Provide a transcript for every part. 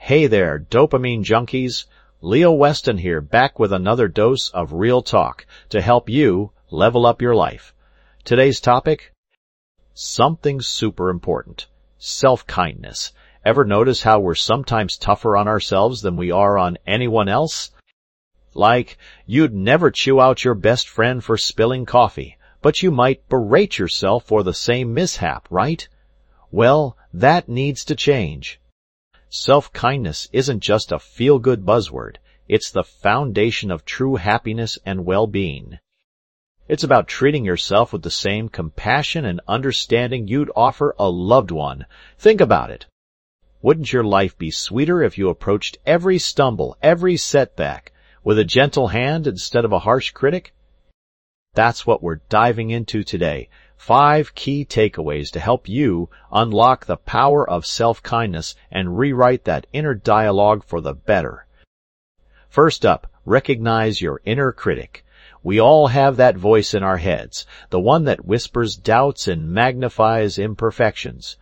Hey there, dopamine junkies. Leo Weston here, back with another dose of real talk to help you level up your life. Today's topic? Something super important. Self-kindness. Ever notice how we're sometimes tougher on ourselves than we are on anyone else? Like, you'd never chew out your best friend for spilling coffee, but you might berate yourself for the same mishap, right? Well, that needs to change. Self-kindness isn't just a feel-good buzzword. It's the foundation of true happiness and well-being. It's about treating yourself with the same compassion and understanding you'd offer a loved one. Think about it. Wouldn't your life be sweeter if you approached every stumble, every setback, with a gentle hand instead of a harsh critic? That's what we're diving into today. 5 key takeaways to help you unlock the power of self-kindness and rewrite that inner dialogue for the better. First up, recognize your inner critic. We all have that voice in our heads, the one that whispers doubts and magnifies imperfections.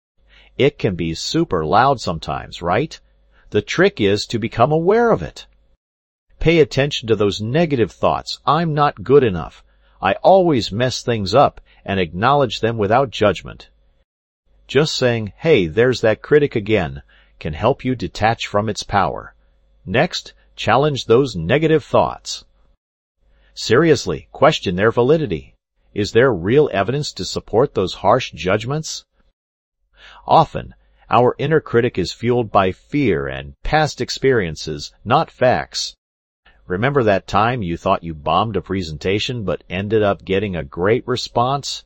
It can be super loud sometimes, right? The trick is to become aware of it. Pay attention to those negative thoughts. I'm not good enough. I always mess things up, and acknowledge them without judgment. Just saying, hey, there's that critic again, can help you detach from its power. Next, challenge those negative thoughts. Seriously, question their validity. Is there real evidence to support those harsh judgments? Often, our inner critic is fueled by fear and past experiences, not facts. Remember that time you thought you bombed a presentation but ended up getting a great response?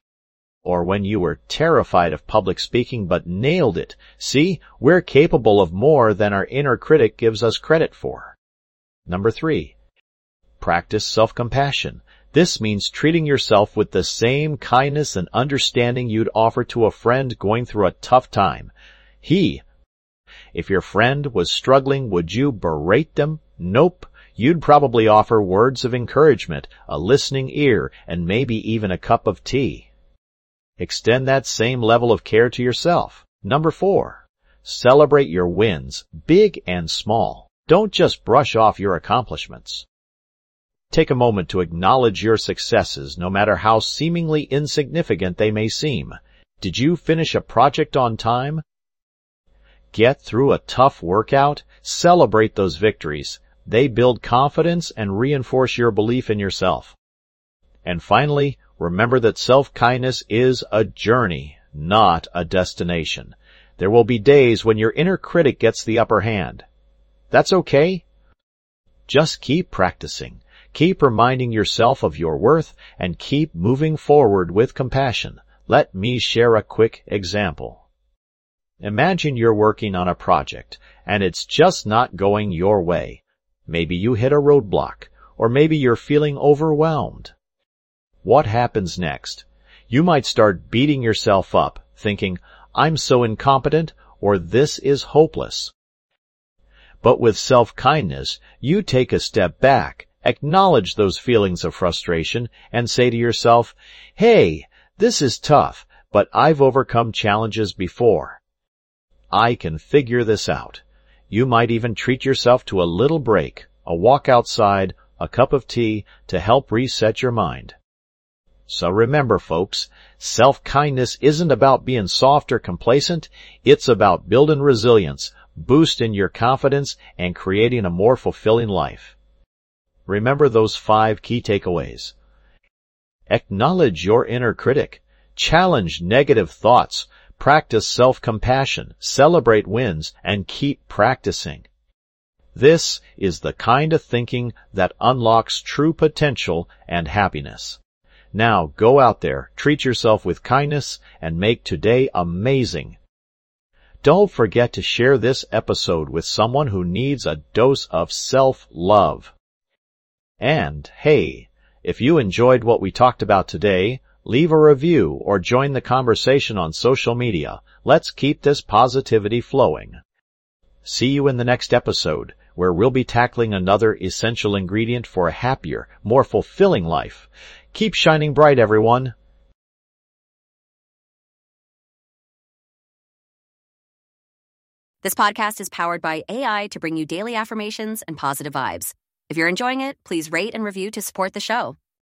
Or when you were terrified of public speaking but nailed it? See, we're capable of more than our inner critic gives us credit for. Number 3. Practice self-compassion. This means treating yourself with the same kindness and understanding you'd offer to a friend going through a tough time. If your friend was struggling, would you berate them? Nope. You'd probably offer words of encouragement, a listening ear, and maybe even a cup of tea. Extend that same level of care to yourself. Number 4. Celebrate your wins, big and small. Don't just brush off your accomplishments. Take a moment to acknowledge your successes, no matter how seemingly insignificant they may seem. Did you finish a project on time? Get through a tough workout? Celebrate those victories. They build confidence and reinforce your belief in yourself. And finally, remember that self-kindness is a journey, not a destination. There will be days when your inner critic gets the upper hand. That's okay. Just keep practicing. Keep reminding yourself of your worth and keep moving forward with compassion. Let me share a quick example. Imagine you're working on a project and it's just not going your way. Maybe you hit a roadblock, or maybe you're feeling overwhelmed. What happens next? You might start beating yourself up, thinking, I'm so incompetent, or this is hopeless. But with self-kindness, you take a step back, acknowledge those feelings of frustration, and say to yourself, hey, this is tough, but I've overcome challenges before. I can figure this out. You might even treat yourself to a little break, a walk outside, a cup of tea to help reset your mind. So remember, folks, self-kindness isn't about being soft or complacent. It's about building resilience, boosting your confidence, and creating a more fulfilling life. Remember those 5 key takeaways. Acknowledge your inner critic. Challenge negative thoughts. Practice self-compassion, celebrate wins, and keep practicing. This is the kind of thinking that unlocks true potential and happiness. Now go out there, treat yourself with kindness, and make today amazing. Don't forget to share this episode with someone who needs a dose of self-love. And, hey, if you enjoyed what we talked about today, leave a review or join the conversation on social media. Let's keep this positivity flowing. See you in the next episode, where we'll be tackling another essential ingredient for a happier, more fulfilling life. Keep shining bright, everyone. This podcast is powered by AI to bring you daily affirmations and positive vibes. If you're enjoying it, please rate and review to support the show.